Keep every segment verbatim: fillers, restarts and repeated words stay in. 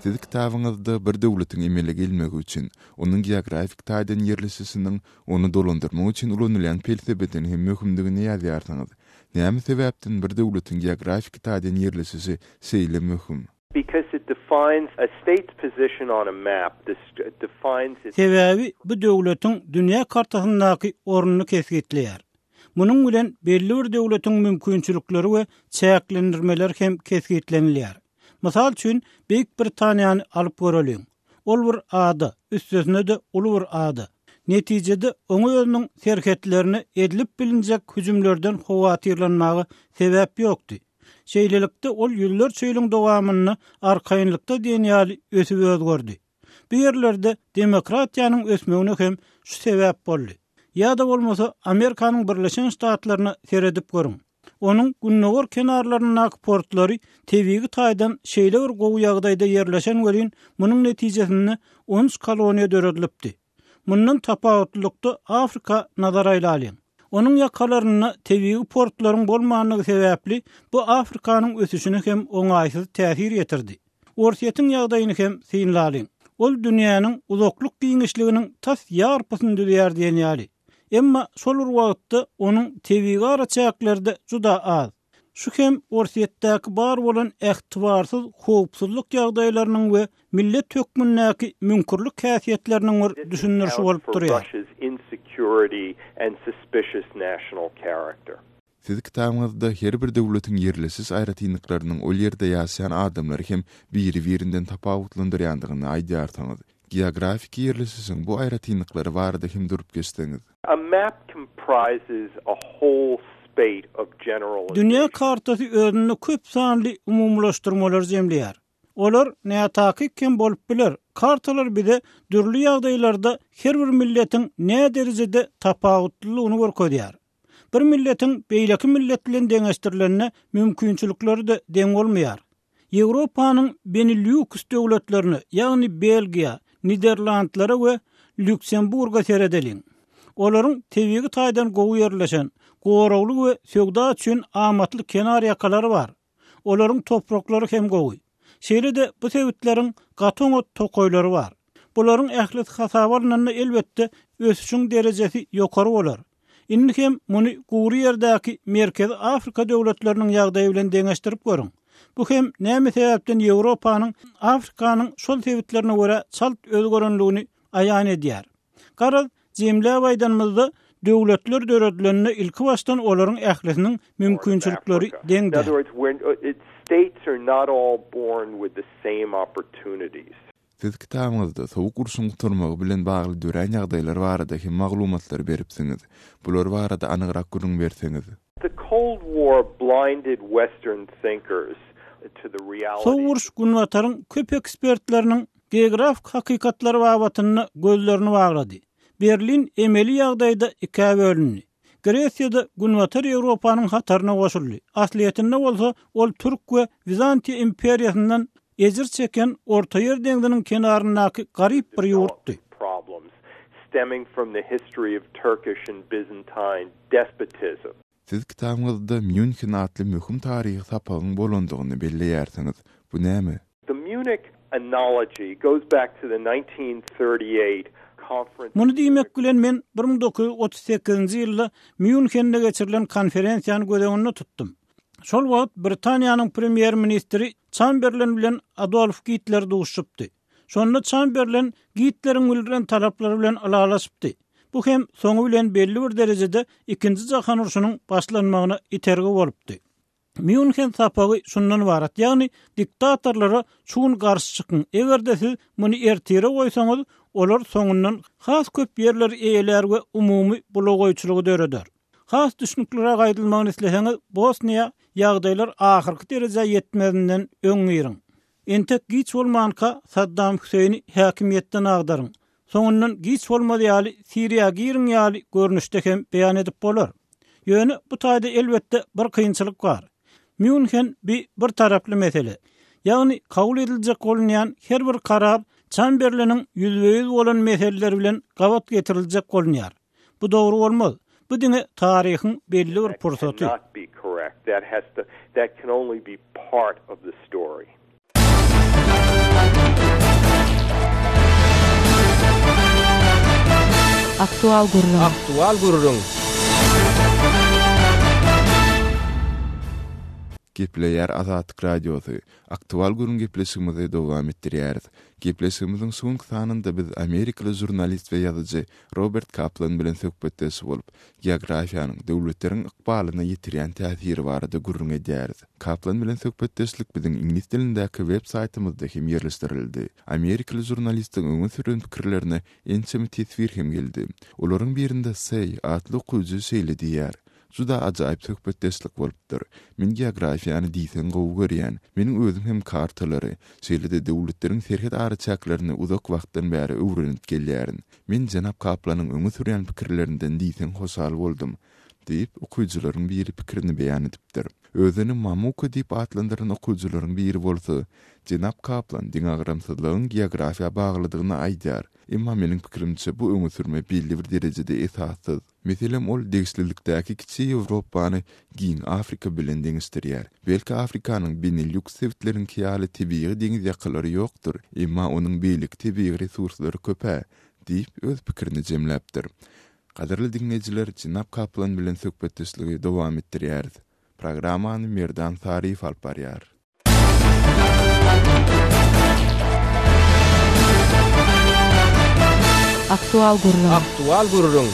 Siz kitabыңızda bir döwletin emele gelmegi üçin, onun geografik taýdan ýerleşisiniň onu dolandyrmak üçin ulanýan felsefeden hem möhümdigini ýazýarsyňyz. Näme sebäpden bir döwletin geografik taýdan ýerleşisi seýle möhüm? Because it defines a state's position on a map. This defines its... Sebebi bu döwletiň dünýä kartasyndaky ornuny kesgitleýär. Munyň bilen belli bir döwletiň mümkinçilikleri we çäklendirmeler hem kesgitlenilýär. Mysal üçin Büyük Britaniýany alyp göreliň. Ol bir ada, üstesine de uly bir ada. Netijede oňa özüniň serhetlerini edilip bilinjek hüjümlerden howatyrlanmagy sebäp ýokdy. Şeýlelikde ol ýyllar çöýlüň dowamyny arkaýynlykda diýen ýaly ösüp özgördi. Bu ýerlerde demokratiýanyň ösmegine hem şu sebäp boldy. Ýa-da bolmasa Amerikanyň Birleşen Ştatlaryna seredip görüň. Onun günnäwir kenarlarynyň portlary tebigi taýdan şeýle bir gowy ýagdaýda ýerleşen welin munyň netijesinde on üç koloniýa döredilipdi. Mundan tapawutlykda Afrika nazara alyň. Onun ýakalaryna tebigi portlaryň bolmanyny sebäpli bu Afrikanyň ösüşine hem oňaýsyz täsir ýetirdi. Orsiýetiň ýagdaýyny hem synlalyň. Ol dünýäniň uzaklyk giňişliginiň tas ýarpysyny döýär diýen ýaly. Emma şol wagtda onun tebigi araçaklerde juda az. Şu hem orsiýetdäki bar bolan ähtibarsyz howpsuzlyk ýagdaýlarynyň we millet hökmündäki mümkürlik häsiýetleriniň bir düşünürşi bolup durýar. Siz kitabыңızda her bir döwletiň ýerlesiz aýratynlyklarynyň ol ýerde ýaşaýan adamlary hem biri-birinden tapawutlandyrýandygyny aýdýarsyňyz. Geografik ýerlesizin bu aýratynlyklary barada hem durup geçdiňiz. A map comprises a whole spate of general... Dünya kartasy özüni köp sanly umumlaşdyrmalar jemleýär. Olar näme kim bolup biler? Kartalar bize dürli ýagdaýlarda her bir milletiň näme derejede tapawutlygyny görkezýär. Bir milletiň beýleki millet bilen deňeşdirilenine mümkinçilikleri de deň bolmaýar. Ýewropanyň Benelux döwletlerini, ýagny Belgiýa, Niderlandlara we Lüksemburga seredeliň. Olaryň tebigi taýdan gowy ýerleşen, gorawly we sögda üçin amatly kenar ýakalary bar. Olaryň topraklary hem gowy. Şeýle-de bu sebäpleriň gaton tokoýlary bar. Bularyň ähli hasabalarynda elbetde ösüşiň derejesi ýokary bolar. Indi hem muny gowy ýerdäki Merkez Afrika döwletleriniň ýagdaýy bilen deňeşdirip görüň. Bu hem näme sebäpden Ýewropanyň Afrikanyň şol sebäplerine görä çalt özgörenligini aýan edýär. Garaz jemläwaydanmyzda döwletler döredilenine ilki başdan olaryň ählisiniň mümkinçilikleri deňdir. States are not all born with the same opportunities. Siz kitabыңızda sowuk urşuň turmagy bilen bagly dören ýagdaýlar barada hem maglumatlar beripsiňiz. Bular barada anygyrak görüň berseňiz. The Cold War blinded Western thinkers to the reality. Sowurş günwataryň köp ekspertleriniň geografik hakykatlary babatyny gözlerini baglady. Berlin emeli ýagdaýda ikiye bölündi. Gresiýada günwatar Ýewropanyň hataryna goşuldy. Asliýetinde bolsa ol Türk we Bizantiýa imperiýasyndan ejir çeken Orta Ýer deňdiniň kenaryndaky garyp bir ýurtdy. Stemming from the history of Turkish and Byzantine despotism. Siz kitabыңızda München adly möhüm taryhy sapagyň bolandygyny belleýärsiňiz. Bu näme? The Munich analogy goes back to the nineteen thirty-eight conference. Muny diýmek bilen men bir ming dokuz ýüz otuz sekizinji ýylda Münchende geçirilen konferensiýany gözegiňde tutdum. Şol wagt Britaniýanyň premier ministri Chamberlain bilen Adolf Hitler duşupdy. Şonda Chamberlain Hitler'iň bildiren talaplary bilen alalaşypdy. Bu hem soňu bilen belli bir derejede ikinji jahan uruşynyň başlanmagyna itergi bolupdy. München sapagy şundan ibarat, ýagny diktatorlara çuň garşy çykyn. Egerde siz muny ertire goýsaňyz, olar soňundan has köp ýerler eýeler we umumy blogoýçylygy döreder. Has düşnüklere gaýdylmagyny isleseňiz, Bosniýa ýagdaýlar ahyrky derejede ýetmedinden öňýüriň. Entek giç bolmanka Saddam Hüseyni häkimiýetden agdaryň. Soňundan giç bolmady ýaly Siriýa girin ýaly görnüşde hem beýan edip bolar. Ýöne bu taýda elbetde bir kynçylyk bar. München bir bir taraply mesele. Ýagny kabul ediljek bolýan her bir karar Chamberlain'in yüzde yüz bolan meseleler bilen gabat getiriljek bolýar. Bu dogry bolmaz. Bu diňe taryhyň belli bir pursaty. That has to that can only be part of the story. Aktual gurrun. Aktual gurrun. Gepleyer Azatlyk Radiosu. Aktual gurrun gepleşigimizi dowam etdirýäris. Gepleşigimiziň soňky sanynda biz Amerikaly jurnalist we ýazyjy Robert Kaplan bilen söhbetdeşip bolup, geografiýanyň döwletleriň ykbalyna ýetirýän täsiri barada gurrun edýäris. Kaplan bilen söhbetdeşlik biziň ingliz dilindäki web saytymyzda hem ýerleşdirildi. Amerikaly jurnalistiň öňe süren pikirlerini ençemi tesvir hem geldi. Olaryň birinde Say adly okujy şeýle diýär: Juda ajaýyp söhbetdeşlik bolupdyr. Men geografiýany diýsen gowy görýän, meniň özüm hem kartalary, şeýle-de döwletleriň serhet araçaklaryny uzak wagtdan bäri öwrenip gelýärin. Men Janap Kaplanyň öňe sürýän pikirlerinden diýsen hoşal boldum, diýip okujylaryň biri pikirini beýan edipdir. Özüni Mamuka diýip atlandyran okujylaryň biri bolsa, Janap Kaplan diňagramsyzlygyň geografiýa baglydygyny aýdýar. Emma meniň pikirimçe bu öňe sürme belli bir derejede esassız. Meselem ol degislilikdäki kiçik Ýewropany giň Afrika bilen deňişdirýär. Belki Afrikanyň Benelux sewitleriniň kiýaly tebii deňiz ýakalary ýokdur, emma onuň beýlik tebii resurslary köpä, diýip öz pikirini jemläpdir. Gaderli dinleýijiler, Janap Kaplan bilen söhbetdeşligi dowam etdirýäris. Programmany Merdan Sarif alyp barýar. Aktual gurrun. Aktual gurrun.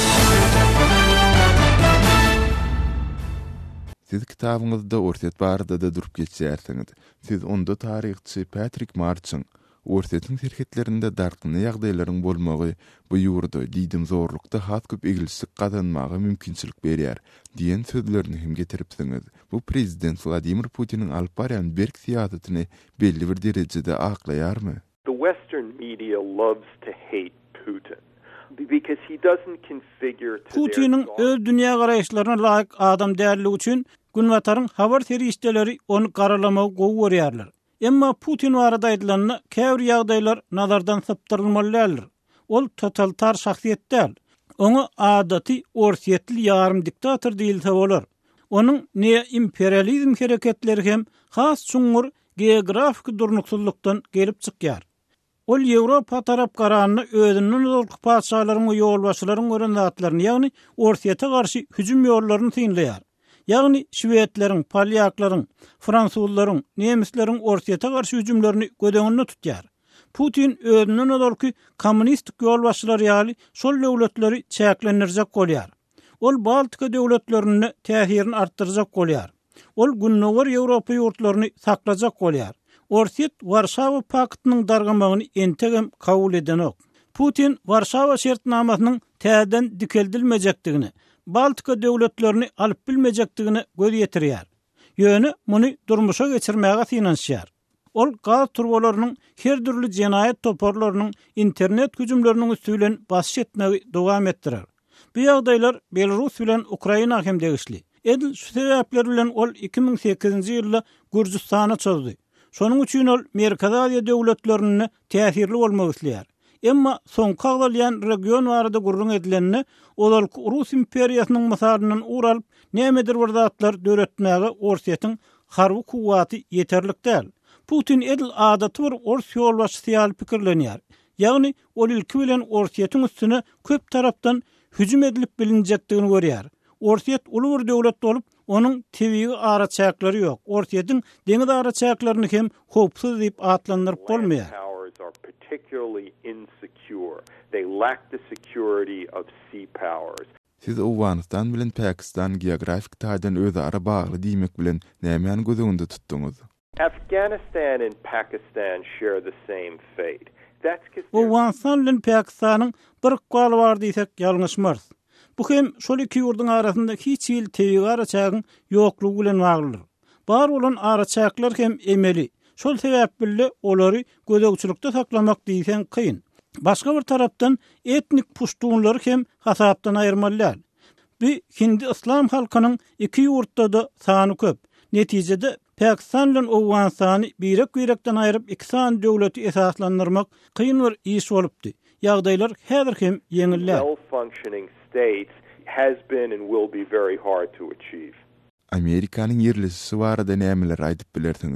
Siz kitabyňyzda Orset barada da durup geçýärsiňiz. Siz onda taryhçy Patrick March'ın Orset'in serhetlerinde darkyny ýagdaýlaryň bolmagy bu ýurda diýdim zorlukda has köp egilçlik kazanmagy mümkinçilik berýär diýen sözlerini hem getiripsiňiz. Bu prezident Vladimir Putin'in alyp barýan berk siýasatyny belli bir derejede aklaýarmy? The Western media loves to hate Putin because he doesn't configure to Putin'in öz dünýä garaýşlaryna laýyk adam däligi üçin günwataryň habar terişdeleri onu garalamagy gowy görýärler. Emma Putin barada aýdylanyny käbir ýagdaýlar nazardan saptyrylmalydyr. Ol totalitar şahsiýet däl. Oňa adaty orsiýetli ýarym diktator diýilse bolar. Onuň ne imperializm hereketleri hem has çuňur geografik durnuksuzlukdan gelip çykýar. Ol Ýewropa tarap garanyny özüniň uluk paçalaryň we ýolbaşçylaryň görendatlaryny, ýagny orsiýete garşy hüjüm ýollaryny synlaýar. Ýagny Şwetleriň, Polyaklaryň, Fransuzlaryň, Nemisleriň orsiýete garşy hüjümlerini gödeňinde tutýar. Putin özüniň uluk kommunistik ýolbaşçylary ýaly şol döwletleri çäklendirjek bolýar. Ol Baltika döwletlerini täsirini artdyrjak bolýar. Ol günnäger Ýewropa ýurtlaryny saklajak bolýar. Orsiýet Warşawa paktynyň dargamagyny entegem kabul edenok. Putin Warşawa şertnamasynyň täzeden dikeldilmejekdigini, Baltika döwletlerini alyp bilmejekdigini göz ýetirýär. Ýöne muny durmuşa geçirmäge synanýar. Ol gaz turbolarynyň her türlü jenaýet toporlarynyň internet hüjümleriniň üstülen baş etmegi dowam etdirer. Bu ýagdaýlar Belarus bilen Ukraina hem degişli. Edil şu sebäpler bilen ol iki ming sekizinji ýylda Gürjistana çözdi. Şonuň üçin ol Merkezi Aziýa döwletlerini täsirli bolmagy isleýär. Emma soňky agdalýan region barada gurrun edilenini olar Rus imperiýasynyň masarynyň uralyp nämedir bir zatlar döretmäge Orsiýetiň harby kuwaty ýeterlik däl. Putin edil adaty bir Ors ýolbaşçysy ýaly pikirlenýär. Ýagny ol ilki bilen Orsiýetiň üstüne köp tarapdan hüjüm edilip bilinjekdigini görýär. Orsiýet uly bir döwlet bolup, onuň tebii araçaklary ýok. Orsiýetiň deňiz araçaklaryny hem hopsuz diýip atlandyryp bolmaýar. Particularly insecure. They lack the security of sea powers. Siz Awganistan bilen Pakistan geografik taýdan öze ara bagly diýmek bilen nämeýän gözüňde tutduňuz? Afghanistan and Pakistan share the same fate. That's because Awganistan bilen Pakistanyň bir galy bar diýsek ýalňyşmaz. Bu hem şol iki ýurduň arasynda hiç ýyl tebii araçagyň ýoklugy bilen baglydyr. Bar bolan araçaklar hem emeli. Şol sebäp bilen olary gözegçilikde saklamak diýsen kyn. Başga bir tarapdan etnik puştunlary hem hasapdan aýyrmalylar. Bu Hindi islam halkynyň iki ýurtda da sany köp. Netijede Pakistan bilen Awganistany birek-birekden aýryp iki san döwleti esaslandyrmak kyn bir iş bolupdy. Ýagdaýlar häzir hem ýeňiller. Well-functioning states has been and will be very hard to achieve. Amerikanyň ýerleşisi barada nämeler aýdyp bilersiňiz?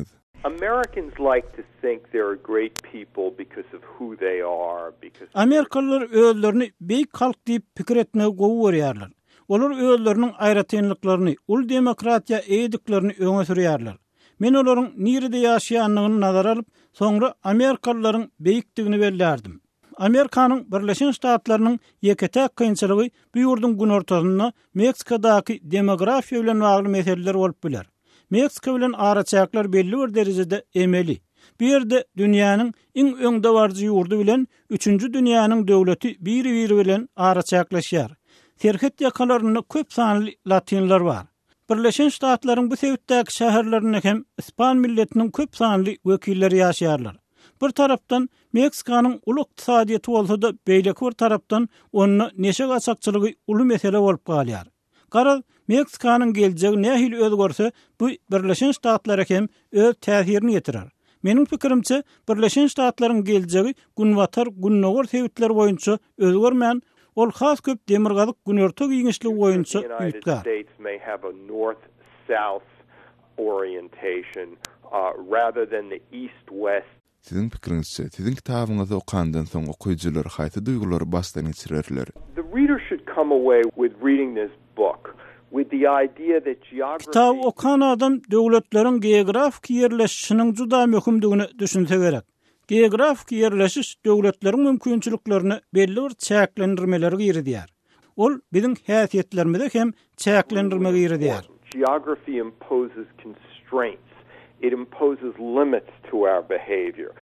Americans like to think they're a great people because of who they are, because Amerikalılar özlerini beýik halk diýip pikir etmege gowy görýärler. Olar özleriniň aýratynlyklaryny, ul demokratiýa eýdiklerini öňe sürýärler. Men olaryň nirede ýaşaýanlygyny nazara alyp, soňra Amerikalılaryň beýikdigini bellerdim. Amerikanyň Birleşen Ştatlarynyň ýeketäk kynçylygy bu ýurdun gün ortasynda Meksikadaky demografiýa bilen bagly meseleler bolup biler. Meksika bilen araçaklar belli bir derejede emeli. Bir yerde dünýäniň iň öňde barjy ýurdu bilen üçüncü dünýäniň döwleti biri-biri bilen araçaklaşýar. Serhet ýakalarynda köp sanly latinler bar. Birleşen Ştatlaryň bu sebäpdäki şäherlerinde hem ispan milletiniň köp sanly wekilleri ýaşaýarlar. Bir tarapdan Meksikanyň uly ykdysadyety bolsa da beýleki bir tarapdan onu neşe gaçakçylygy uly mesele bolup galýar. Garal Meksikanyň geljegi nähili özgörse bu Birleşen Ştatlary hem öz täsirini ýetirer. Meniň pikirimçe Birleşen Ştatlaryň geljegi günwatar günnäwir sebäpler boýunça özgörmän, ol has köp demirgazyk günertek ýeňişli boýunça üýtgar. States may have a north-south orientation uh, rather than the east-west. Sizin pikirinizçe, sizin kitabyňyzy okandan soň okuyjylar haýsy duýgulary basdan geçirirler? The reader should come away with reading this book with the idea that geography... Kitab okan adam döwletleriň geografik ýerleşişiniň juda möhümdigini düşünse gerek. Geografik ýerleşiş döwletleriň mümkinçiliklerini belli bir çäklendirmeleri giridýär. Ol biziň häsiýetlerimize hem çäklendirmege giridýär. Geography imposes constraints. It imposes limits to our behavior.